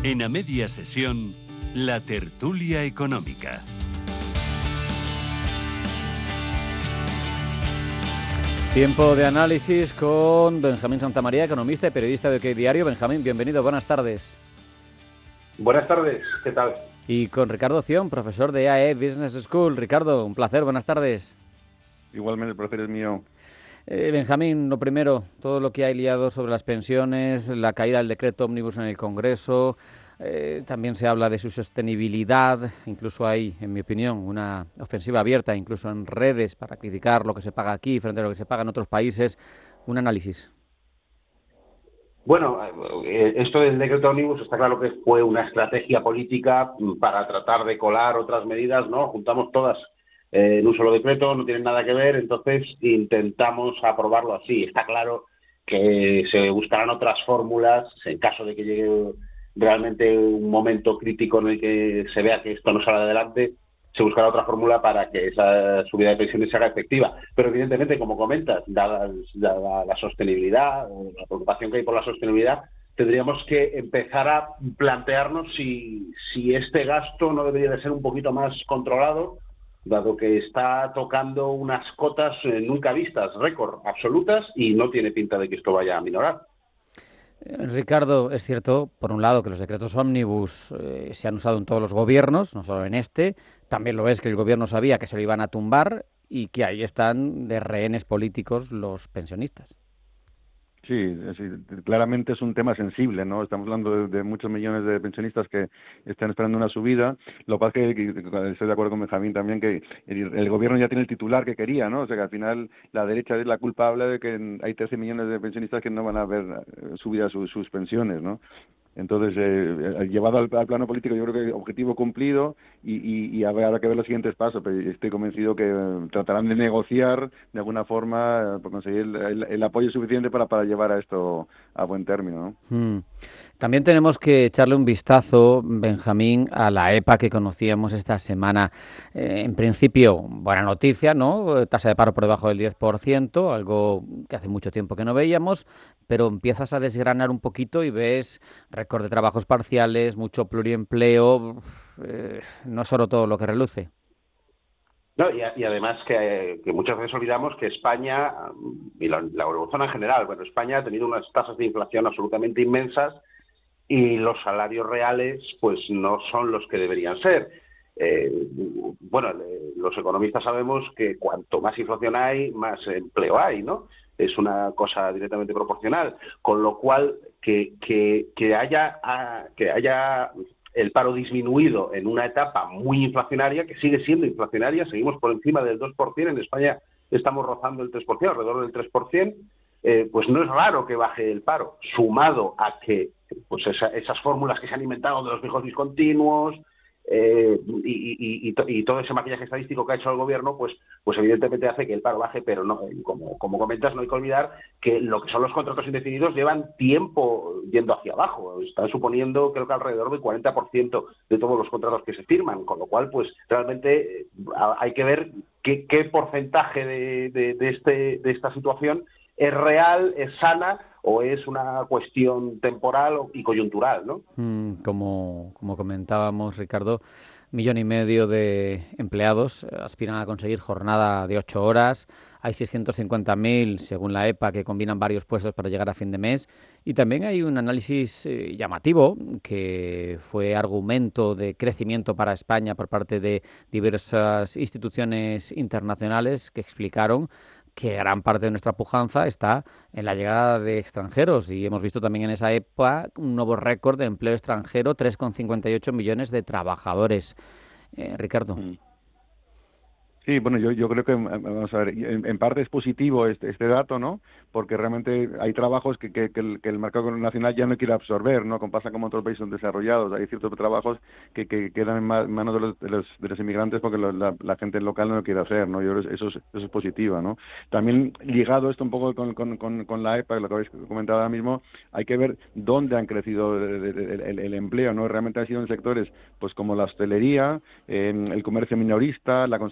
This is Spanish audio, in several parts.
En A Media Sesión, la tertulia económica. Tiempo de análisis con Benjamín Santamaría, economista y periodista de OK Diario. Benjamín, bienvenido, buenas tardes. Buenas tardes, ¿qué tal? Y con Ricardo Zion, profesor de EAE Business School. Ricardo, un placer, buenas tardes. Igualmente, el placer es mío. Benjamín, lo primero, todo lo que hay liado sobre las pensiones, la caída del decreto ómnibus en el Congreso, también se habla de su sostenibilidad, incluso hay, en mi opinión, una ofensiva abierta, incluso en redes, para criticar lo que se paga aquí frente a lo que se paga en otros países. Un análisis. Bueno, esto del decreto ómnibus está claro que fue una estrategia política para tratar de colar otras medidas, ¿no? Juntamos todas en un solo decreto, no tienen nada que ver, entonces intentamos aprobarlo así. Está claro que se buscarán otras fórmulas en caso de que llegue realmente un momento crítico en el que se vea que esto no sale adelante. Se buscará otra fórmula para que esa subida de pensiones se haga efectiva. Pero evidentemente, como comentas, dada la sostenibilidad, o la preocupación que hay por la sostenibilidad, tendríamos que empezar a plantearnos si este gasto no debería de ser un poquito más controlado, dado que está tocando unas cotas nunca vistas, récord absolutas, y no tiene pinta de que esto vaya a minorar. Ricardo, es cierto, por un lado, que los decretos ómnibus se han usado en todos los gobiernos, no solo en este. También lo es que el gobierno sabía que se lo iban a tumbar y que ahí están de rehenes políticos los pensionistas. Sí, claramente es un tema sensible, ¿no? Estamos hablando de muchos millones de pensionistas que están esperando una subida. Lo que pasa es que estoy de acuerdo con Benjamín también, que el gobierno ya tiene el titular que quería, ¿no? O sea, que al final la derecha es la culpable de que hay 13 millones de pensionistas que no van a ver subida sus pensiones, ¿no? Entonces, llevado al plano político, yo creo que objetivo cumplido y habrá que ver los siguientes pasos, pero estoy convencido que tratarán de negociar de alguna forma por conseguir el apoyo suficiente para llevar a esto a buen término, ¿no? También tenemos que echarle un vistazo, Benjamín, a la EPA que conocíamos esta semana. En principio, buena noticia, ¿no? Tasa de paro por debajo del 10%, algo que hace mucho tiempo que no veíamos, pero empiezas a desgranar un poquito y ves récord de trabajos parciales, mucho pluriempleo, no es solo todo lo que reluce. No, y además que muchas veces olvidamos que España y la eurozona en general, bueno, España ha tenido unas tasas de inflación absolutamente inmensas y los salarios reales pues no son los que deberían ser. Los economistas sabemos que cuanto más inflación hay, más empleo hay, ¿no? Es una cosa directamente proporcional, con lo cual que haya el paro disminuido en una etapa muy inflacionaria, que sigue siendo inflacionaria, seguimos por encima del 2%, en España estamos rozando el 3%, alrededor del 3%, pues no es raro que baje el paro, sumado a que pues esas fórmulas que se han inventado de los fijos discontinuos y todo ese maquillaje estadístico que ha hecho el gobierno, pues evidentemente hace que el paro baje, pero no, como comentas, no hay que olvidar que lo que son los contratos indefinidos llevan tiempo yendo hacia abajo, están suponiendo creo que alrededor del 40% de todos los contratos que se firman, con lo cual pues realmente hay que ver qué porcentaje de esta situación es real, es sana o es una cuestión temporal y coyuntural, ¿no? Como comentábamos, Ricardo, 1,5 millones de empleados aspiran a conseguir jornada de 8 horas. Hay 650.000, según la EPA, que combinan varios puestos para llegar a fin de mes. Y también hay un análisis llamativo, que fue argumento de crecimiento para España por parte de diversas instituciones internacionales que explicaron que gran parte de nuestra pujanza está en la llegada de extranjeros y hemos visto también en esa EPA un nuevo récord de empleo extranjero, 3,58 millones de trabajadores. Ricardo. Sí, bueno, yo creo que, vamos a ver, en parte es positivo este dato, ¿no? Porque realmente hay trabajos que el mercado nacional ya no quiere absorber, ¿no? Como pasa con otros países desarrollados. Hay ciertos trabajos que quedan en manos de los inmigrantes porque la gente local no lo quiere hacer, ¿no? Yo creo que eso es positivo, ¿no? También ligado esto un poco con la EPA, lo que habéis comentado ahora mismo, hay que ver dónde han crecido el empleo, ¿no? Realmente ha sido en sectores pues como la hostelería, el comercio minorista, la construcción,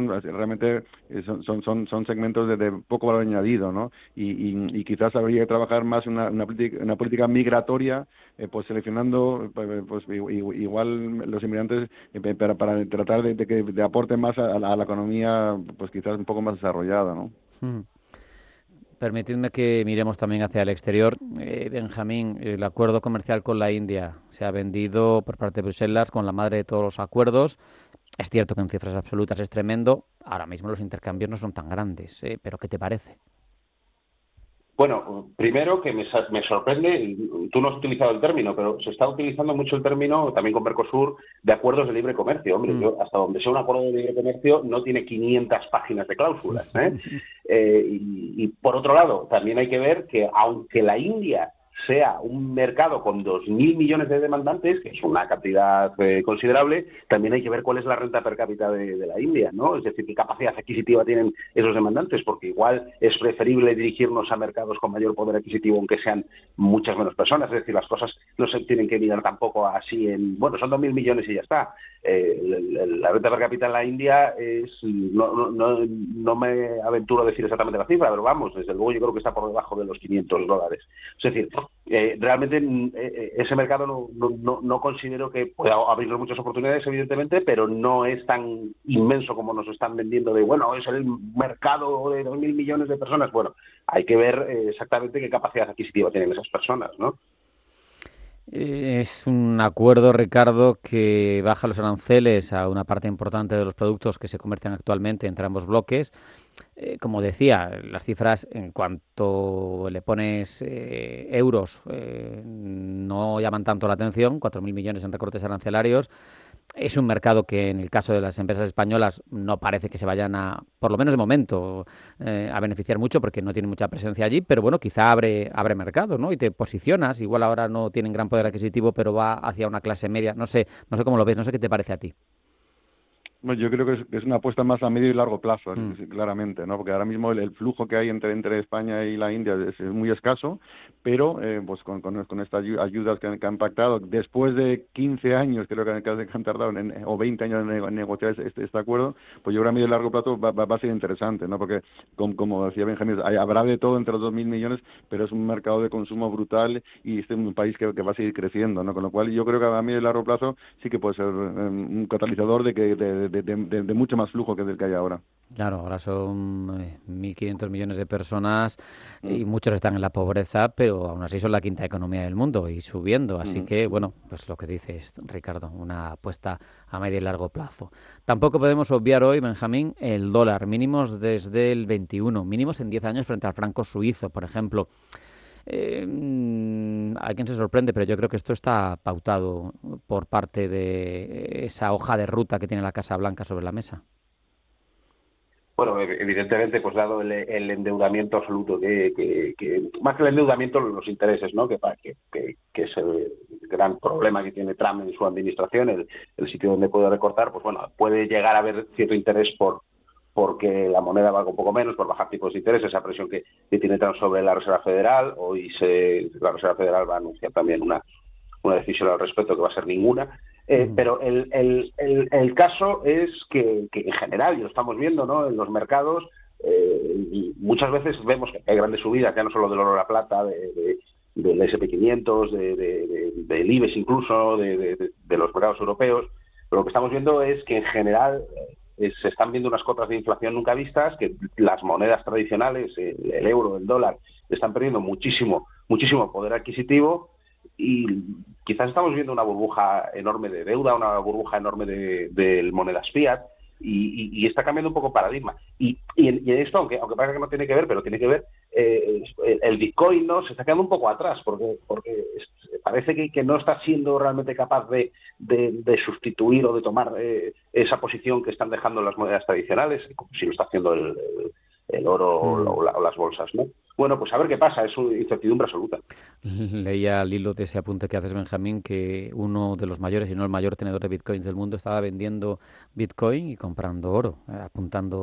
son realmente son segmentos de poco valor añadido, ¿no? Y quizás habría que trabajar más una política migratoria, pues seleccionando pues igual los inmigrantes para tratar de que aporten más a la economía, pues quizás un poco más desarrollada, ¿no? Permitidme que miremos también hacia el exterior. Benjamín, el acuerdo comercial con la India se ha vendido por parte de Bruselas con la madre de todos los acuerdos. Es cierto que en cifras absolutas es tremendo. Ahora mismo los intercambios no son tan grandes, pero ¿qué te parece? Bueno, primero que me sorprende, tú no has utilizado el término, pero se está utilizando mucho el término, también con Mercosur, de acuerdos de libre comercio. Hombre, yo hasta donde sea un acuerdo de libre comercio no tiene 500 páginas de cláusulas, ¿eh? Y por otro lado, también hay que ver que aunque la India sea un mercado con 2.000 millones de demandantes, que es una cantidad considerable, también hay que ver cuál es la renta per cápita de la India, ¿no? Es decir, qué capacidad adquisitiva tienen esos demandantes, porque igual es preferible dirigirnos a mercados con mayor poder adquisitivo, aunque sean muchas menos personas. Es decir, las cosas no se tienen que mirar tampoco así bueno, son 2.000 millones y ya está. La renta per cápita en la India es, no me aventuro a decir exactamente la cifra, pero vamos, desde luego yo creo que está por debajo de los $500. Es decir, realmente ese mercado no considero que pueda abrirnos muchas oportunidades, evidentemente, pero no es tan inmenso como nos están vendiendo de, bueno, es el mercado de 2.000 millones de personas. Bueno, hay que ver exactamente qué capacidad adquisitiva tienen esas personas, ¿no? Es un acuerdo, Ricardo, que baja los aranceles a una parte importante de los productos que se comercian actualmente entre ambos bloques. Como decía, las cifras, en cuanto le pones euros, no llaman tanto la atención, 4.000 millones en recortes arancelarios. Es un mercado que, en el caso de las empresas españolas, no parece que se vayan por lo menos de momento, a beneficiar mucho porque no tienen mucha presencia allí, pero bueno, quizá abre mercados, ¿no? Y te posicionas, igual ahora no tienen gran poder adquisitivo, pero va hacia una clase media. No sé cómo lo ves, no sé qué te parece a ti. Bueno, yo creo que es una apuesta más a medio y largo plazo, claramente, ¿no? Porque ahora mismo el flujo que hay entre España y la India es muy escaso, pero pues con estas ayudas que han pactado, después de 15 años creo que han tardado, o 20 años en negociar este acuerdo, pues yo creo que a medio y largo plazo va a ser interesante, ¿no? Porque, como decía Benjamín, habrá de todo entre los 2.000 millones, pero es un mercado de consumo brutal y es un país que va a seguir creciendo, ¿no? Con lo cual yo creo que a medio y largo plazo sí que puede ser un catalizador de mucho más flujo que del que hay ahora. Claro, ahora son 1.500 millones de personas y muchos están en la pobreza, pero aún así son la quinta economía del mundo y subiendo. Así que, bueno, pues lo que dices, Ricardo, una apuesta a medio y largo plazo. Tampoco podemos obviar hoy, Benjamín, el dólar, mínimos desde el 21, mínimos en 10 años frente al franco suizo, por ejemplo. Hay quien se sorprende, pero yo creo que esto está pautado por parte de esa hoja de ruta que tiene la Casa Blanca sobre la mesa. Bueno, evidentemente, pues dado el endeudamiento absoluto, que más que el endeudamiento, los intereses, ¿no? Que es el gran problema que tiene Trump en su administración, el sitio donde puede recortar, pues bueno, puede llegar a haber cierto interés porque la moneda valga un poco menos, por bajar tipos de interés, esa presión que tiene Trump sobre la Reserva Federal. Hoy la Reserva Federal va a anunciar también una decisión al respecto que va a ser ninguna. Pero el caso es que en general, y lo estamos viendo, ¿no? En los mercados, muchas veces vemos que hay grandes subidas, ya no solo del oro a la plata, del S&P 500, del IBEX incluso, de los mercados europeos. Pero lo que estamos viendo es que en general se están viendo unas cotas de inflación nunca vistas, que las monedas tradicionales, el euro, el dólar, están perdiendo muchísimo poder adquisitivo. Y quizás estamos viendo una burbuja enorme de deuda, una burbuja enorme de monedas fiat, y está cambiando un poco paradigma. Y en esto, aunque parece que no tiene que ver, pero tiene que ver, el Bitcoin, ¿no? Se está quedando un poco atrás, porque parece que no está siendo realmente capaz de sustituir o de tomar esa posición que están dejando las monedas tradicionales, como si lo está haciendo el oro o las bolsas, ¿no? Bueno, pues a ver qué pasa, es una incertidumbre absoluta. Leía al hilo de ese apunte que haces, Benjamín, que uno de los mayores, si no el mayor tenedor de bitcoins del mundo, estaba vendiendo bitcoin y comprando oro, apuntando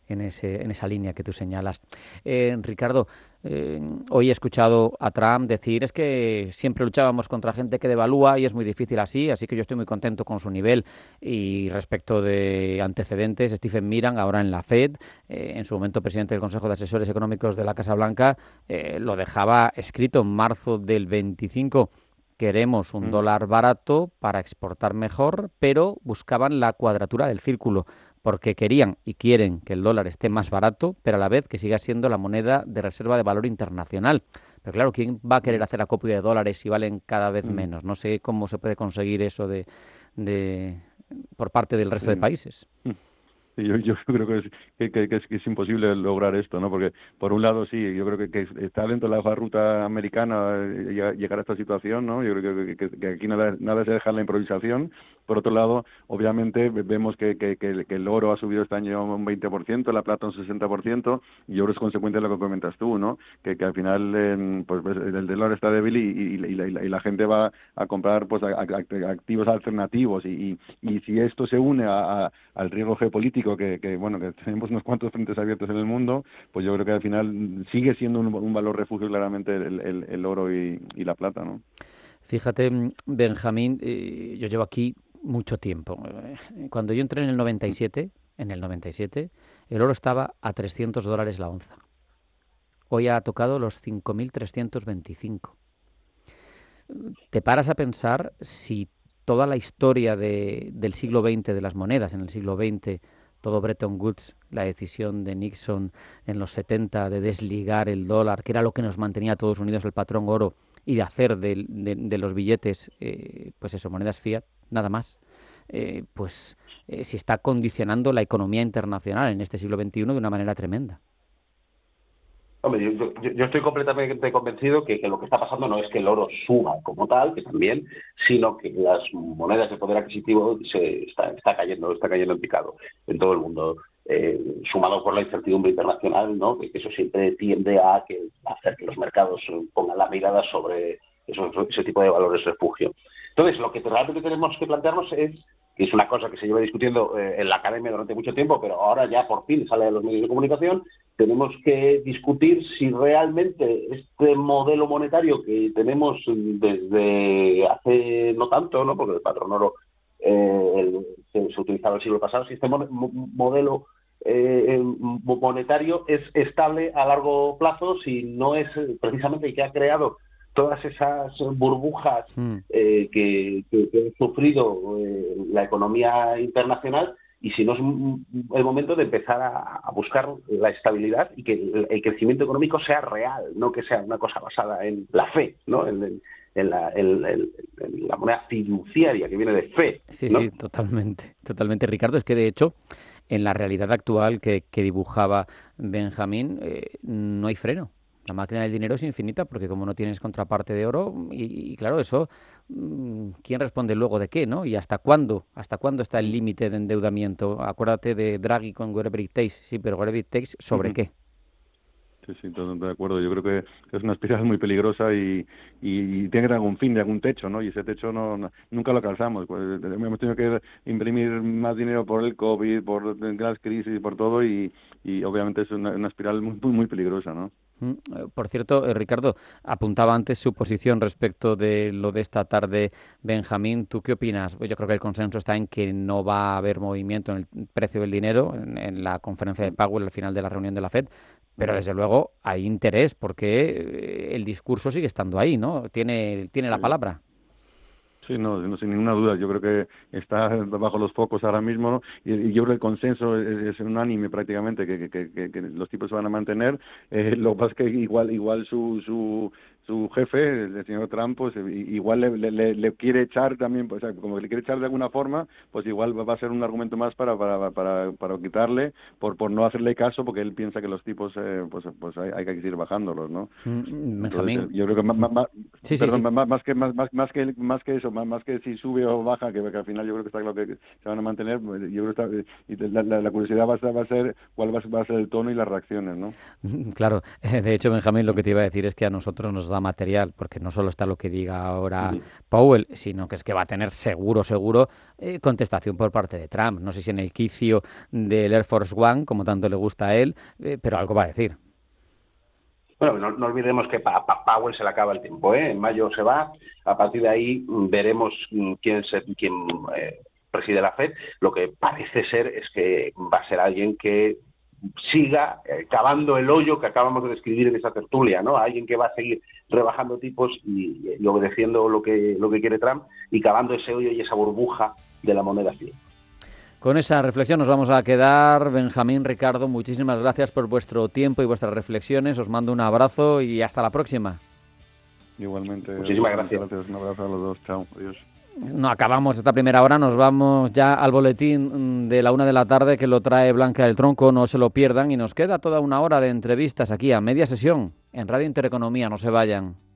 en esa línea que tú señalas. Ricardo, hoy he escuchado a Trump decir es que siempre luchábamos contra gente que devalúa y es muy difícil así que yo estoy muy contento con su nivel. Y respecto de antecedentes, Stephen Miran, ahora en la Fed, en su momento presidente del Consejo de Asesores Económicos de la Casa Blanca, lo dejaba escrito en marzo del 25. Queremos un dólar barato para exportar mejor, pero buscaban la cuadratura del círculo, porque querían y quieren que el dólar esté más barato, pero a la vez que siga siendo la moneda de reserva de valor internacional. Pero claro, ¿quién va a querer hacer acopio de dólares si valen cada vez menos? No sé cómo se puede conseguir eso por parte del resto de países. Sí, yo creo que es imposible lograr esto, ¿no? Porque, por un lado, sí, yo creo que está dentro de la hoja de ruta americana llegar a esta situación, ¿no? Yo creo que aquí nada se deja en la improvisación. Por otro lado, obviamente, vemos que el oro ha subido este año un 20%, la plata un 60%, y yo creo que es consecuencia de lo que comentas tú, ¿no? Que al final, pues el dólar está débil y la gente va a comprar pues activos alternativos, y si esto se une al riesgo geopolítico que tenemos unos cuantos frentes abiertos en el mundo, pues yo creo que al final sigue siendo un valor refugio claramente el oro y la plata, ¿no? Fíjate, Benjamín, yo llevo aquí mucho tiempo. Cuando yo entré en el 97, el oro estaba a $300 la onza. Hoy ha tocado los 5.325. Te paras a pensar si toda la historia del siglo XX, de las monedas en el siglo XX, todo Bretton Woods, la decisión de Nixon en los 70 de desligar el dólar, que era lo que nos mantenía a todos unidos, el patrón oro, y de hacer de los billetes, pues eso, monedas fiat, nada más, si está condicionando la economía internacional en este siglo XXI de una manera tremenda. Hombre, yo estoy completamente convencido que lo que está pasando no es que el oro suba como tal, que también, sino que las monedas de poder adquisitivo está cayendo en picado en todo el mundo, sumado por la incertidumbre internacional, ¿no? Que eso siempre tiende a hacer que los mercados pongan la mirada sobre ese tipo de valores refugio. Entonces, lo que realmente tenemos que plantearnos es, que es una cosa que se lleva discutiendo en la academia durante mucho tiempo, pero ahora ya por fin sale a los medios de comunicación, tenemos que discutir si realmente este modelo monetario que tenemos desde hace no tanto, ¿no? Porque el patrón oro se utilizaba el siglo pasado, si este modelo monetario es estable a largo plazo, si no es precisamente el que ha creado todas esas burbujas que ha sufrido la economía internacional, y si no es el momento de empezar a buscar la estabilidad y que el crecimiento económico sea real, no que sea una cosa basada en la fe, ¿no? En la moneda fiduciaria que viene de fe, ¿no? Sí, totalmente, Ricardo. Es que, de hecho, en la realidad actual que dibujaba Benjamín, no hay freno. La máquina del dinero es infinita porque como no tienes contraparte de oro, y claro, eso, ¿quién responde luego de qué, no? ¿Y hasta cuándo? ¿Hasta cuándo está el límite de endeudamiento? Acuérdate de Draghi con whatever it takes. Sí, pero whatever it takes, ¿sobre qué? Sí, totalmente de acuerdo. Yo creo que es una espiral muy peligrosa y tiene que tener algún fin, de algún techo, ¿no? Y ese techo nunca lo alcanzamos. Pues hemos tenido que imprimir más dinero por el COVID, por las crisis, por todo, y obviamente es una espiral muy peligrosa, ¿no? Por cierto, Ricardo, apuntaba antes su posición respecto de lo de esta tarde, Benjamín. ¿Tú qué opinas? Pues yo creo que el consenso está en que no va a haber movimiento en el precio del dinero en la conferencia de Powell al final de la reunión de la Fed, pero desde luego hay interés porque el discurso sigue estando ahí, ¿no? Tiene la palabra. Sí, no, sin ninguna duda. Yo creo que está bajo los focos ahora mismo, ¿no? Y yo creo que el consenso es unánime prácticamente, que los tipos se van a mantener. Lo que pasa es que igual su jefe, el señor Trump, pues igual le quiere echar también, pues, como que le quiere echar de alguna forma, pues igual va a ser un argumento más para quitarle, por no hacerle caso, porque él piensa que los tipos pues hay que seguir bajándolos, ¿no? Benjamín. Entonces, yo creo que más que eso, más que si sube o baja, que al final yo creo que está claro que se van a mantener, pues, yo creo que y la curiosidad va a ser cuál va a ser el tono y las reacciones, ¿no? Claro, de hecho, Benjamín, lo que te iba a decir es que a nosotros nos da material, porque no solo está lo que diga ahora Powell, sino que es que va a tener seguro contestación por parte de Trump. No sé si en el quicio del Air Force One, como tanto le gusta a él, pero algo va a decir. Bueno, no olvidemos que Powell se le acaba el tiempo, ¿eh? En mayo se va, a partir de ahí veremos quién preside la FED. Lo que parece ser es que va a ser alguien que siga cavando el hoyo que acabamos de describir en esa tertulia, ¿no? Alguien que va a seguir rebajando tipos y obedeciendo lo que quiere Trump y cavando ese hoyo y esa burbuja de la moneda fiat. Con esa reflexión nos vamos a quedar. Benjamín, Ricardo, muchísimas gracias por vuestro tiempo y vuestras reflexiones. Os mando un abrazo y hasta la próxima. Igualmente. Muchísimas gracias. Un abrazo a los dos. Chao. Adiós. No acabamos esta primera hora, nos vamos ya al boletín de la 1 de la tarde que lo trae Blanca del Tronco, no se lo pierdan, y nos queda toda una hora de entrevistas aquí a media sesión en Radio Intereconomía, no se vayan.